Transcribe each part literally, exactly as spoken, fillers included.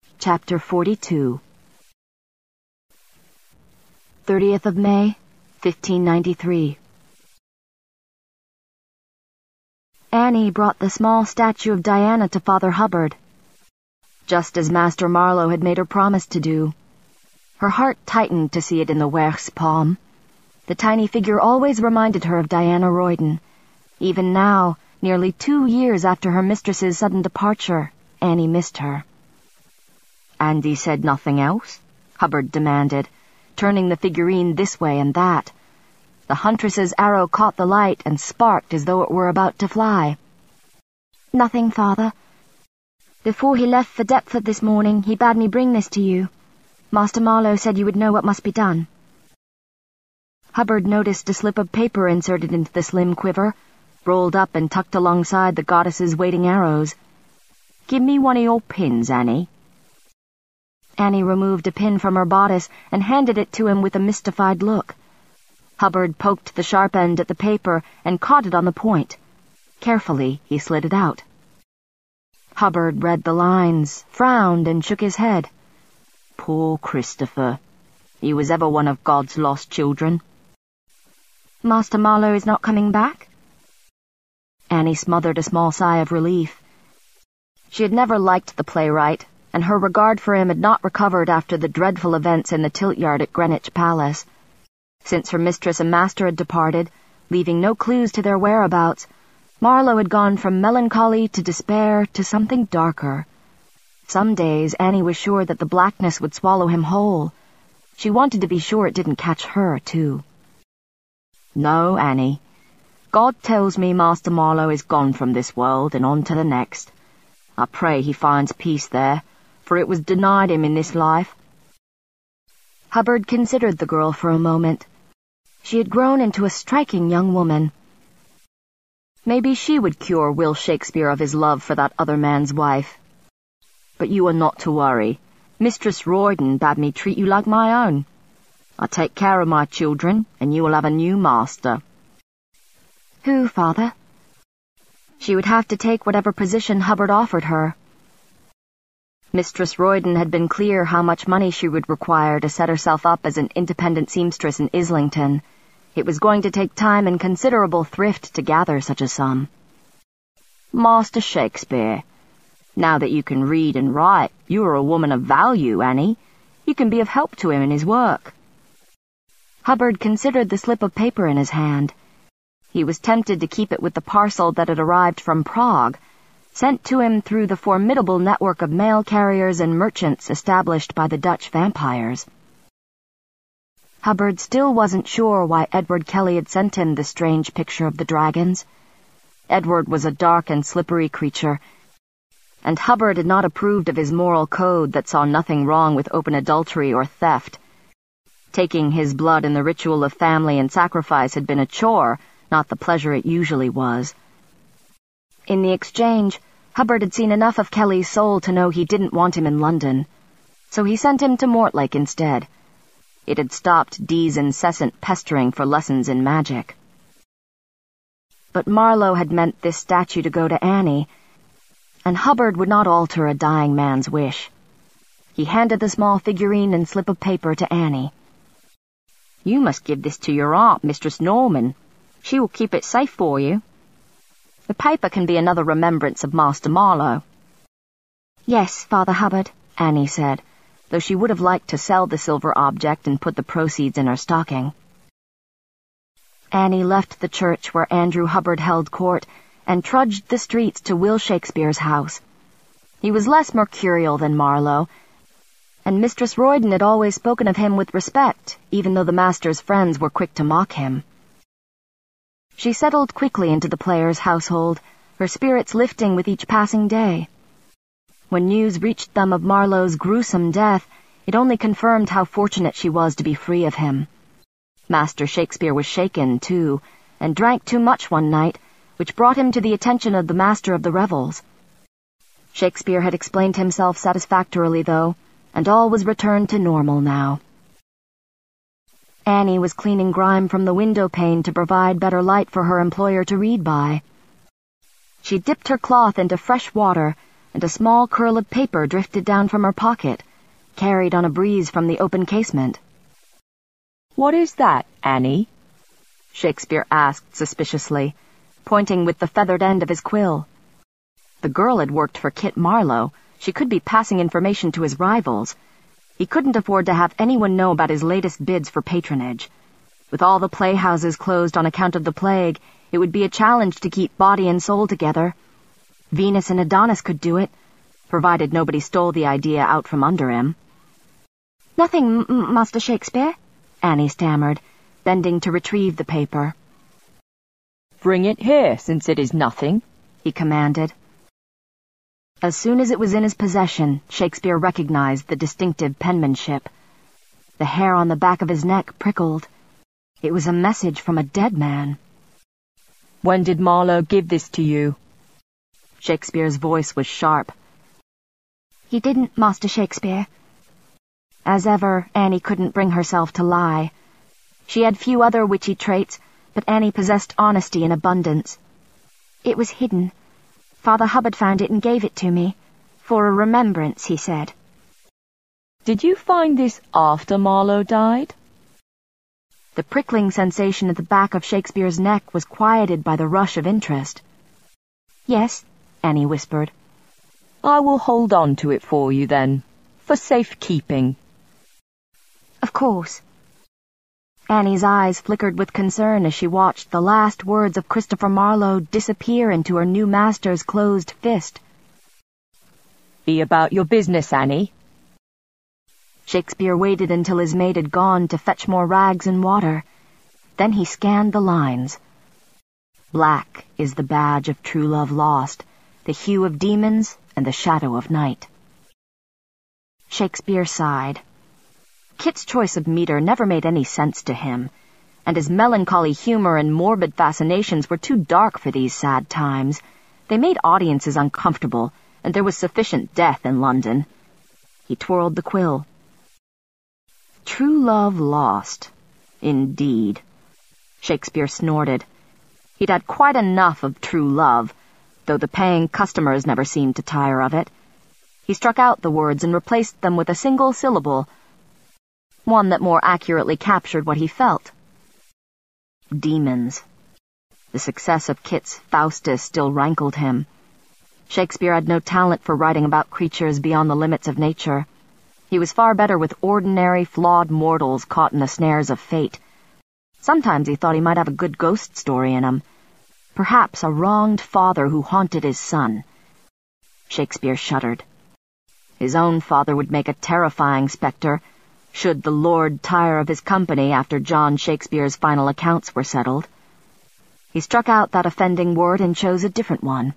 Chapter forty-two. thirtieth of May, fifteen ninety-three. Annie brought the small statue of Diana to Father Hubbard, just as Master Marlowe had made her promise to do. Her heart tightened to see it in the Werch's palm. The tiny figure always reminded her of Diana Royden. Even now, nearly two years after her mistress's sudden departure, Annie missed her. "And he said nothing else?" Hubbard demanded, turning the figurine this way and that. The huntress's arrow caught the light and sparked as though it were about to fly. "Nothing, Father. Before he left for Deptford this morning, he bade me bring this to you. Master Marlowe said you would know what must be done." Hubbard noticed a slip of paper inserted into the slim quiver, rolled up and tucked alongside the goddess's waiting arrows. "Give me one of your pins, Annie." Annie removed a pin from her bodice and handed it to him with a mystified look. Hubbard poked the sharp end at the paper and caught it on the point. Carefully, he slid it out. Hubbard read the lines, frowned, and shook his head. "Poor Christopher. He was ever one of God's lost children." "Master Marlowe is not coming back?" Annie smothered a small sigh of relief. She had never liked the playwright, and her regard for him had not recovered after the dreadful events in the tilt-yard at Greenwich Palace. Since her mistress and master had departed, leaving no clues to their whereabouts, Marlowe had gone from melancholy to despair to something darker. Some days Annie was sure that the blackness would swallow him whole. She wanted to be sure it didn't catch her, too. "No, Annie. God tells me Master Marlowe is gone from this world and on to the next. I pray he finds peace there, for it was denied him in this life." Hubbard considered the girl for a moment. She had grown into a striking young woman. Maybe she would cure Will Shakespeare of his love for that other man's wife. "But you are not to worry. Mistress Royden bade me treat you like my own. I take care of my children, and you will have a new master." "Who, Father?" She would have to take whatever position Hubbard offered her. Mistress Royden had been clear how much money she would require to set herself up as an independent seamstress in Islington. It was going to take time and considerable thrift to gather such a sum. "Master Shakespeare. Now that you can read and write, you are a woman of value, Annie. You can be of help to him in his work." Hubbard considered the slip of paper in his hand. He was tempted to keep it with the parcel that had arrived from Prague, sent to him through the formidable network of mail carriers and merchants established by the Dutch vampires. Hubbard still wasn't sure why Edward Kelly had sent him the strange picture of the dragons. Edward was a dark and slippery creature, and Hubbard had not approved of his moral code that saw nothing wrong with open adultery or theft. Taking his blood in the ritual of family and sacrifice had been a chore, not the pleasure it usually was. In the exchange, Hubbard had seen enough of Kelly's soul to know he didn't want him in London, so he sent him to Mortlake instead. It had stopped Dee's incessant pestering for lessons in magic. But Marlowe had meant this statue to go to Annie, and Hubbard would not alter a dying man's wish. He handed the small figurine and slip of paper to Annie. "You must give this to your aunt, Mistress Norman. She will keep it safe for you. The paper can be another remembrance of Master Marlowe." "Yes, Father Hubbard," Annie said, though she would have liked to sell the silver object and put the proceeds in her stocking. Annie left the church where Andrew Hubbard held court and trudged the streets to Will Shakespeare's house. He was less mercurial than Marlowe, and Mistress Royden had always spoken of him with respect, even though the master's friends were quick to mock him. She settled quickly into the player's household, her spirits lifting with each passing day. When news reached them of Marlowe's gruesome death, it only confirmed how fortunate she was to be free of him. Master Shakespeare was shaken, too, and drank too much one night, which brought him to the attention of the master of the revels. Shakespeare had explained himself satisfactorily, though, and all was returned to normal now. Annie was cleaning grime from the window pane to provide better light for her employer to read by. She dipped her cloth into fresh water, and a small curl of paper drifted down from her pocket, carried on a breeze from the open casement. "What is that, Annie?" Shakespeare asked suspiciously, pointing with the feathered end of his quill. The girl had worked for Kit Marlowe. She could be passing information to his rivals. He couldn't afford to have anyone know about his latest bids for patronage. With all the playhouses closed on account of the plague, it would be a challenge to keep body and soul together. Venus and Adonis could do it, provided nobody stole the idea out from under him. "Nothing, M- Master Shakespeare," Annie stammered, bending to retrieve the paper. "Bring it here, since it is nothing," he commanded. As soon as it was in his possession, Shakespeare recognized the distinctive penmanship. The hair on the back of his neck prickled. It was a message from a dead man. "When did Marlowe give this to you?" Shakespeare's voice was sharp. "He didn't, Master Shakespeare." As ever, Annie couldn't bring herself to lie. She had few other witchy traits, but Annie possessed honesty in abundance. "It was hidden. Father Hubbard found it and gave it to me. For a remembrance, he said." "Did you find this after Marlowe died?" The prickling sensation at the back of Shakespeare's neck was quieted by the rush of interest. "Yes," Annie whispered. "I will hold on to it for you, then, for safekeeping." "Of course." Annie's eyes flickered with concern as she watched the last words of Christopher Marlowe disappear into her new master's closed fist. "Be about your business, Annie." Shakespeare waited until his maid had gone to fetch more rags and water. Then he scanned the lines. Black is the badge of true love lost, the hue of demons and the shadow of night. Shakespeare sighed. Kit's choice of meter never made any sense to him, and his melancholy humor and morbid fascinations were too dark for these sad times. They made audiences uncomfortable, and there was sufficient death in London. He twirled the quill. True love lost. Indeed. Shakespeare snorted. He'd had quite enough of true love, though the paying customers never seemed to tire of it. He struck out the words and replaced them with a single syllable, one that more accurately captured what he felt. Demons. The success of Kit's Faustus still rankled him. Shakespeare had no talent for writing about creatures beyond the limits of nature. He was far better with ordinary, flawed mortals caught in the snares of fate. Sometimes he thought he might have a good ghost story in him. Perhaps a wronged father who haunted his son. Shakespeare shuddered. His own father would make a terrifying spectre, should the Lord tire of his company after John Shakespeare's final accounts were settled. He struck out that offending word and chose a different one.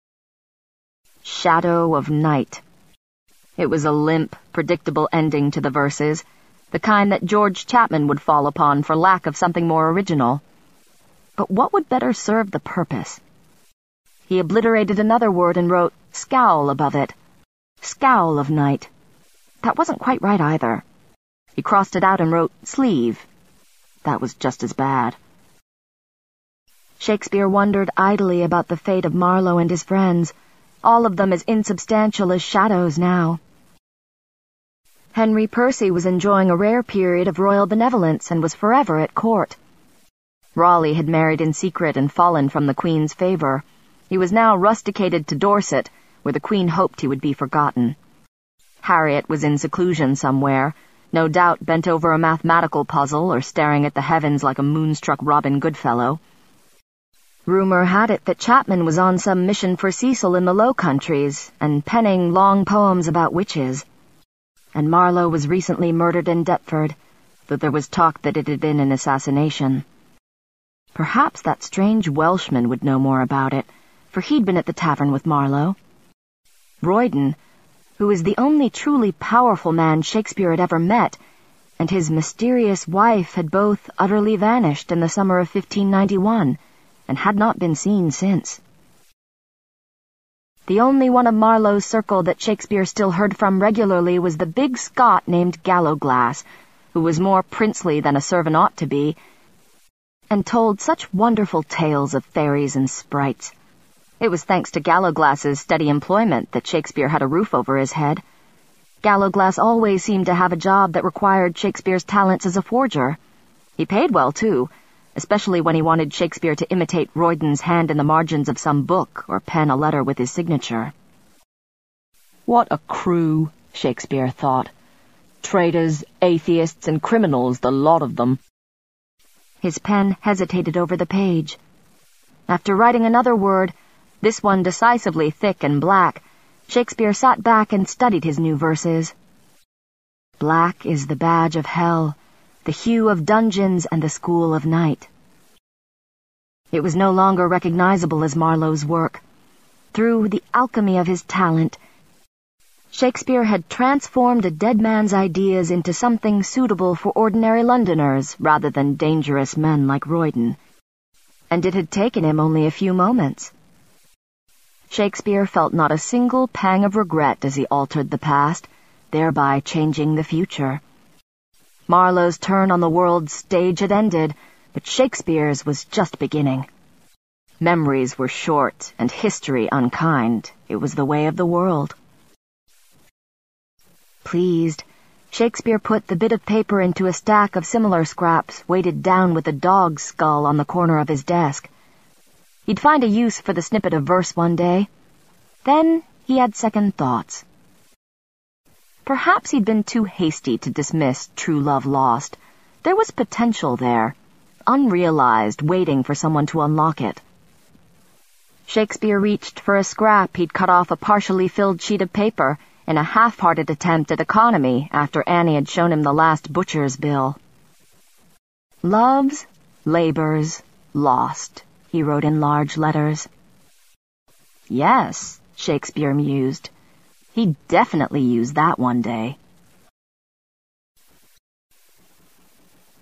Shadow of night. It was a limp, predictable ending to the verses, the kind that George Chapman would fall upon for lack of something more original. But what would better serve the purpose? He obliterated another word and wrote scowl above it. Scowl of night. That wasn't quite right either. He crossed it out and wrote sleeve. That was just as bad. Shakespeare wondered idly about the fate of Marlowe and his friends, all of them as insubstantial as shadows now. Henry Percy was enjoying a rare period of royal benevolence and was forever at court. Raleigh had married in secret and fallen from the Queen's favor. He was now rusticated to Dorset, where the Queen hoped he would be forgotten. Harriet was in seclusion somewhere, no doubt bent over a mathematical puzzle or staring at the heavens like a moonstruck Robin Goodfellow. Rumor had it that Chapman was on some mission for Cecil in the Low Countries and penning long poems about witches. And Marlowe was recently murdered in Deptford, though there was talk that it had been an assassination. Perhaps that strange Welshman would know more about it, for he'd been at the tavern with Marlowe. Royden, who was the only truly powerful man Shakespeare had ever met, and his mysterious wife had both utterly vanished in the summer of fifteen ninety-one, and had not been seen since. The only one of Marlowe's circle that Shakespeare still heard from regularly was the big Scot named Gallowglass, who was more princely than a servant ought to be, and told such wonderful tales of fairies and sprites. It was thanks to Gallowglass's steady employment that Shakespeare had a roof over his head. Gallowglass always seemed to have a job that required Shakespeare's talents as a forger. He paid well, too, especially when he wanted Shakespeare to imitate Royden's hand in the margins of some book or pen a letter with his signature. What a crew, Shakespeare thought. Traitors, atheists, and criminals, the lot of them. His pen hesitated over the page. After writing another word, this one decisively thick and black, Shakespeare sat back and studied his new verses. Black is the badge of hell, the hue of dungeons and the school of night. It was no longer recognizable as Marlowe's work. Through the alchemy of his talent, Shakespeare had transformed a dead man's ideas into something suitable for ordinary Londoners rather than dangerous men like Royden. And it had taken him only a few moments. Shakespeare felt not a single pang of regret as he altered the past, thereby changing the future. Marlowe's turn on the world's stage had ended, but Shakespeare's was just beginning. Memories were short and history unkind. It was the way of the world. Pleased, Shakespeare put the bit of paper into a stack of similar scraps weighted down with a dog's skull on the corner of his desk. He'd find a use for the snippet of verse one day. Then he had second thoughts. Perhaps he'd been too hasty to dismiss True Love Lost. There was potential there, unrealized, waiting for someone to unlock it. Shakespeare reached for a scrap he'd cut off a partially filled sheet of paper in a half-hearted attempt at economy after Annie had shown him the last butcher's bill. Loves, labors, lost, he wrote in large letters. Yes, Shakespeare mused. He'd definitely use that one day.